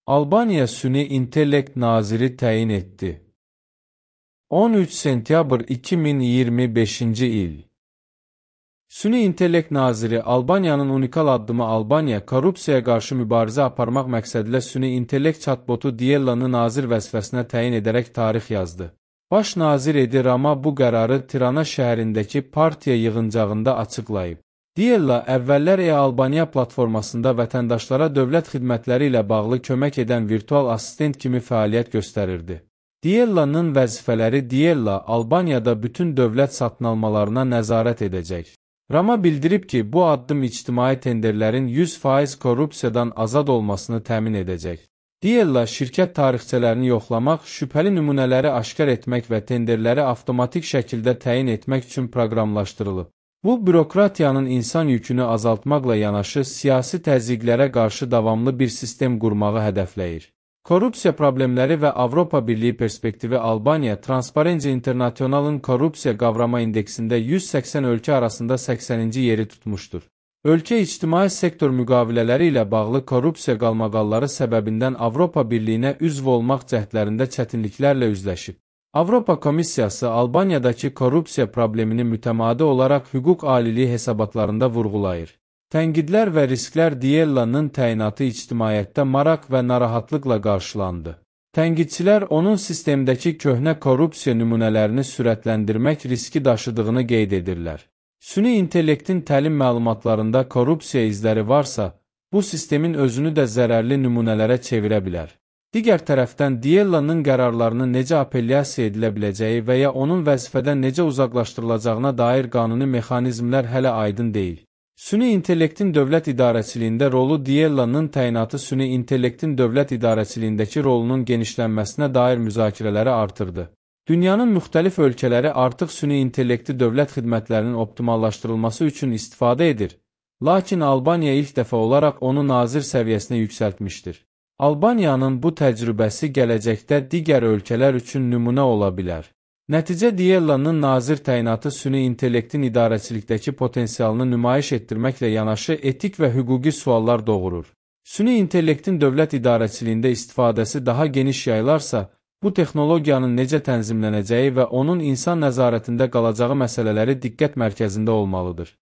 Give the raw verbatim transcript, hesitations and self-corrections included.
Albaniya Süni İntellekt Naziri təyin etdi. on üç sentyabr iki min iyirmi beşinci il. Süni İntellekt Naziri Albaniyanın unikal addımı Albaniya, korrupsiyaya qarşı mübarizə aparmaq məqsədilə Süni İntellekt chatbotu Diellanı nazir vəzifəsinə təyin edərək tarix yazdı. Baş nazir Edi Rama bu qərarı Tirana şəhərindəki partiya yığıncağında açıqlayıb. Diella əvvəllər e-Albaniya platformasında vətəndaşlara dövlət xidmətləri ilə bağlı kömək edən virtual assistent kimi fəaliyyət göstərirdi. Diellanın vəzifələri Diella Albaniyada bütün dövlət satın almalarına nəzarət edəcək. Rama bildirib ki, bu addım ictimai tenderlərin yüz faiz korrupsiyadan azad olmasını təmin edəcək. Diella şirkət tarixçələrini yoxlamaq, şübhəli nümunələri aşkar etmək və tenderləri avtomatik şəkildə təyin etmək üçün proqramlaşdırılıb. Bu, bürokratiyanın insan yükünü azaltmaqla yanaşı, siyasi təzyiqlərə qarşı davamlı bir sistem qurmağı hədəfləyir. Korrupsiya problemləri və Avropa Birliyi perspektivi Albaniya, Transparency International'ın korrupsiya qavrama indeksində yüz səksən ölkə arasında səksəninci yeri tutmuşdur. Ölkə ictimai sektor müqavilələri ilə bağlı korrupsiya qalmaqalları səbəbindən Avropa Birliyinə üzv olmaq cəhdlərində çətinliklərlə üzləşib. Avropa Komissiyası Albaniyadakı korrupsiya problemini mütəmadi olaraq hüquq aliliyi hesabatlarında vurğulayır. Tənqidlər və risklər Diellanın təyinatı ictimaiyyətdə maraq və narahatlıqla qarşılandı. Tənqidçilər onun sistemdəki köhnə korrupsiya nümunələrini sürətləndirmək riski daşıdığını qeyd edirlər. Süni intellektin təlim məlumatlarında korrupsiya izləri varsa, bu sistemin özünü də zərərli nümunələrə çevirə bilər. Digər tərəfdən Diellanın qərarlarını necə apellyasiya edilə biləcəyi və ya onun vəzifədən necə uzaqlaşdırılacağına dair qanuni mexanizmlər hələ aydın deyil. Süni intellektin dövlət idarəçiliyində rolu Diellanın təyinatı süni intellektin dövlət idarəçiliyindəki rolunun genişlənməsinə dair müzakirələri artırdı. Dünyanın müxtəlif ölkələri artıq süni intellekti dövlət xidmətlərinin optimallaşdırılması üçün istifadə edir, lakin Albaniya ilk dəfə olaraq onu nazir səviyyəsinə yüksəltmişdir. Albaniyanın bu təcrübəsi gələcəkdə digər ölkələr üçün nümunə ola bilər. Nəticə Diellanın nazir təyinatı süni intellektin idarəçilikdəki potensialını nümayiş etdirməklə yanaşı etik və hüquqi suallar doğurur. Süni intellektin dövlət idarəçiliyində istifadəsi daha geniş yayılarsa, bu texnologiyanın necə tənzimlənəcəyi və onun insan nəzarətində qalacağı məsələləri diqqət mərkəzində olmalıdır.